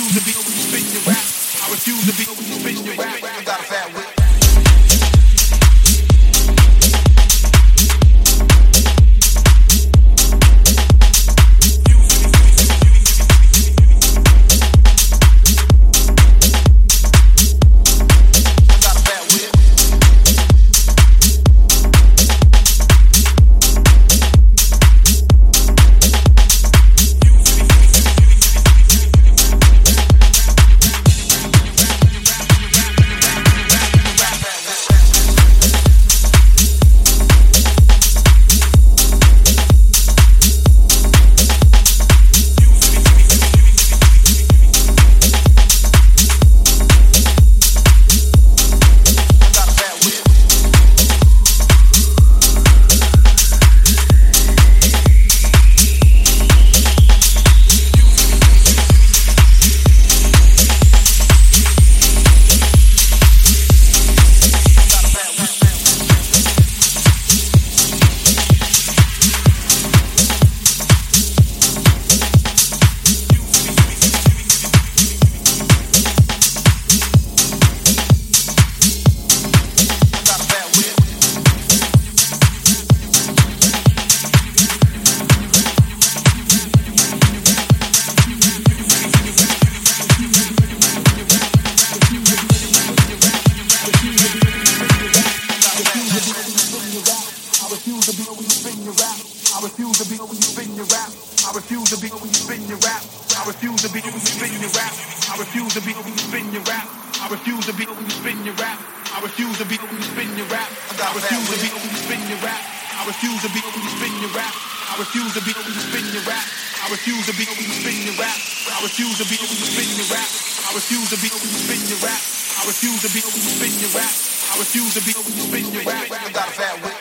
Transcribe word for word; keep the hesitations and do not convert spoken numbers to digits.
refuse to be when you spin your rap. I refuse to be when you spin your rap. You got a fat whip. I refuse to be when you spin your rap. I refuse to be when you spin your rap. I refuse to be when you spin your rap. I refuse to be when you spin your rap. I refuse to be when you spin your rap. I refuse to be when you spin your rap. I refuse to be when you spin your rap. I refuse to be when you spin your rap. I refuse to be when you spin your rap. I refuse to be when you spin your rap. I refuse to be when you spin your rap. I refuse to be when you spin your rap. I refuse to be when you spin your rap. I refuse to be when you spin your rap. You got a fat whip.